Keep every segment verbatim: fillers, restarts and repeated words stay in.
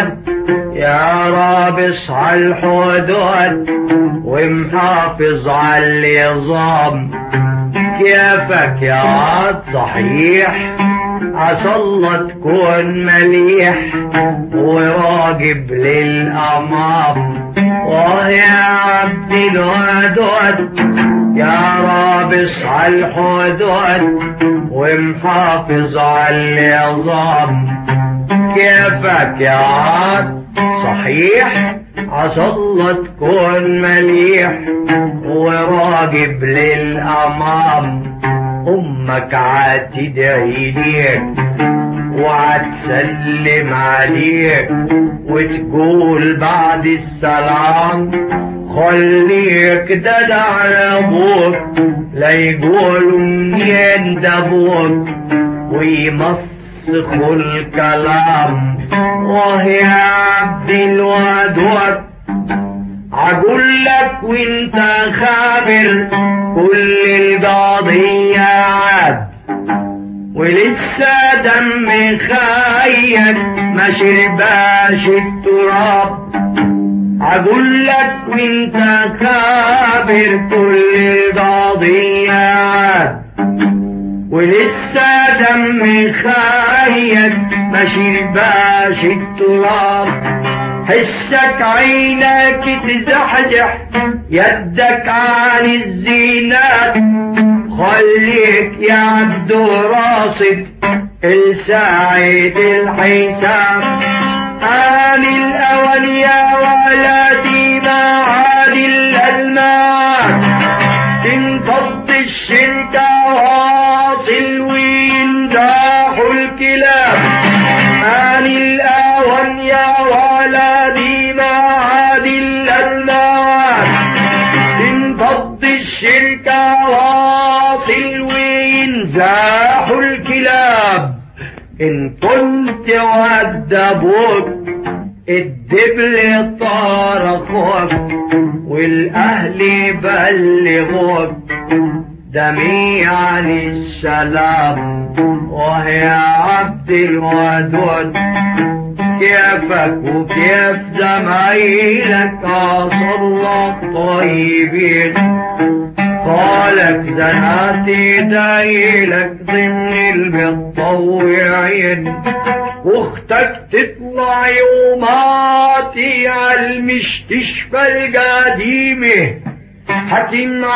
ودود يا رابص على الحدود ومحافظ على النظام. كيفك يا عاد صحيح عسى الله تكون مليح وراقب للأمام. ويا عبد الودود يا رابص على الحدود ومحافظ على النظام. كيفك يا عاد صحيح عسى الله تكون مليح وراقب للأمام. أمك عاد تدعي ليك وعتسلم عليك وتقول بعد السلام خليك دلع لابوك لا يقولوا منين دابوك ويمسخوا الكلام. وهي عبد الودود عقول لك وانت خابر كل القضية عاد ولسه دم خايك ما شرباش التراب. عقول لك وانت خابر كل القضية عاد ولسه دم خايك ما شرباش التراب. حسك عينك تزحزح يدك عن الزينات خليك يا عبد راصد السعيد الحساب. آن الأول يا ولدي ما عاد إلا المعاد تنفض الشركة واصل وينجاح الكلاب. آن الأول يا ولدي ما عاد إلا المعاد تنفض الشركة واصل وينزاح الكلاب. إن كنت ود أبوك الدبل طار أخوك والأهل بلغوك جميعا السلام. وهي عبد الودود كيفك وكيف زمايلك عسى الله طيبين قالك زنات ايديلك ضمن المتطوعين. واختك تطلع يوماتي عالمستشفى القديمة حكيم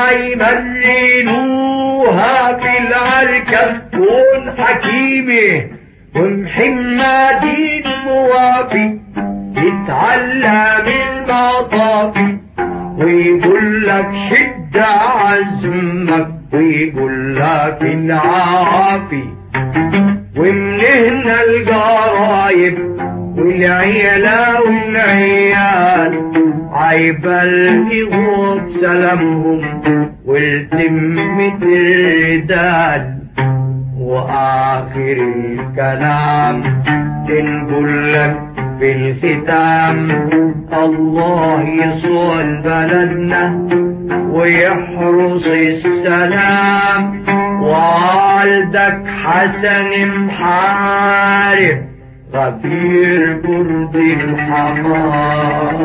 عيمرنوها في العركة تكون حكيمة ومحمد الموافي يتعلم المطافي ويقول لك شد عزمك ويقول لك العافي. ومن هنا القرايب والعيلة والعيال عيبلغوك سلامهم والتمت الردال. وآخر الكلام تنقول لك بالختام الله يصون بلدنا ويحرص السلام. والدك حسن محارب غفير برد الحمام.